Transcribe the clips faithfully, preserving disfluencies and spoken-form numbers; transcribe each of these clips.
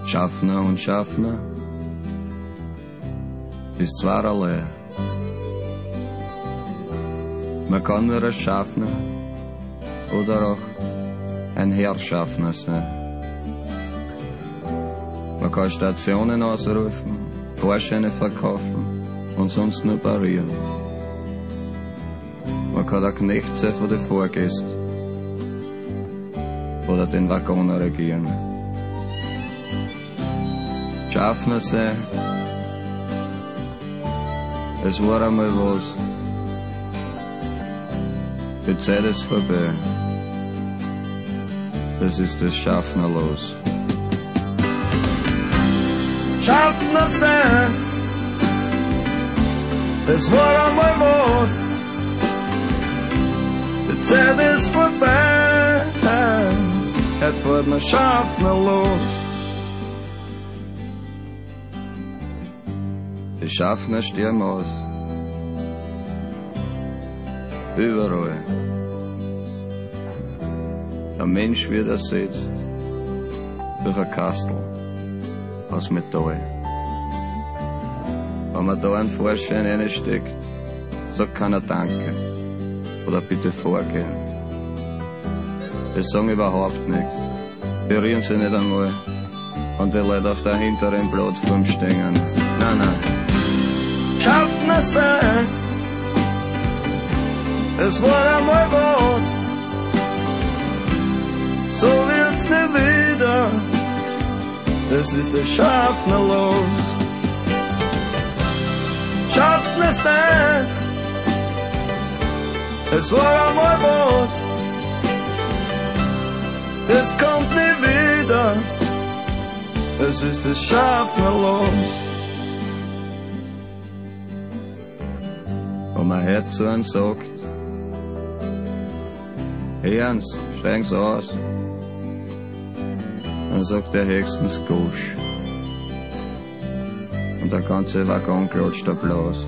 Schaffner und Schaffner ist zweierlei. Man kann nur ein Schaffner oder auch ein Herrschaffner sein. Man kann Stationen ausrufen, Fahrscheine verkaufen und sonst nur parieren. Man kann der Knecht sein von den Fahrgästen oder den Waggon regieren. Schaffner sein, es war einmal was. Die Zeit ist vorbei. Das ist das Schaffner los. Schaffner sein, es war einmal was. Die Zeit ist vorbei. Heute fährt man Schaffner los. Die Schaffner sterben aus. Überall. Ein Mensch wird ersetzt durch ein Kastel aus Metall. Wenn man da einen Fahrschein reinsteckt, sagt keiner Danke oder bitte vorgehen. Die sagen überhaupt nichts. Die rühren sich nicht einmal, und die Leute auf der hinteren Plattform stehen. Nein, nein. Schaffner sein, es war einmal was. So wird's nie wieder, das ist der Schaffner los. Schaffner sein, es war einmal was. Das kommt nie wieder, das ist der Schaffner los. Wenn man heute zu einem sagt, hey Hans, steigen's aus, dann sagt er höchstens Gosch. Und der ganze Waggon klatscht Applaus.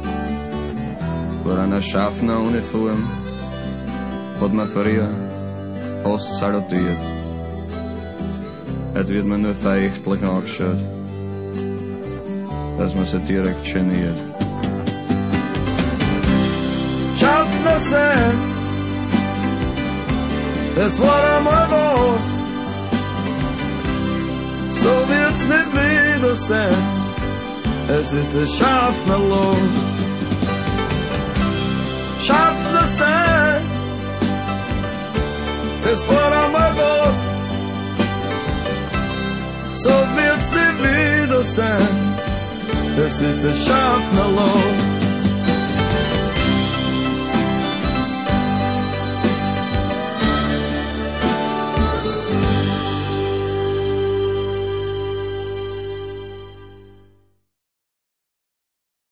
Vor einer Schaffner-Uniform hat man früher fast salutiert. Heute wird man nur verächtlich angeschaut, dass man sich direkt geniert. Schaffner sein, es war einmal was. So wird's nicht wieder sein, es ist der Schaffner los. Schaffner sein, es war einmal was. So wird's nicht wieder sein, es ist der Schaffner los.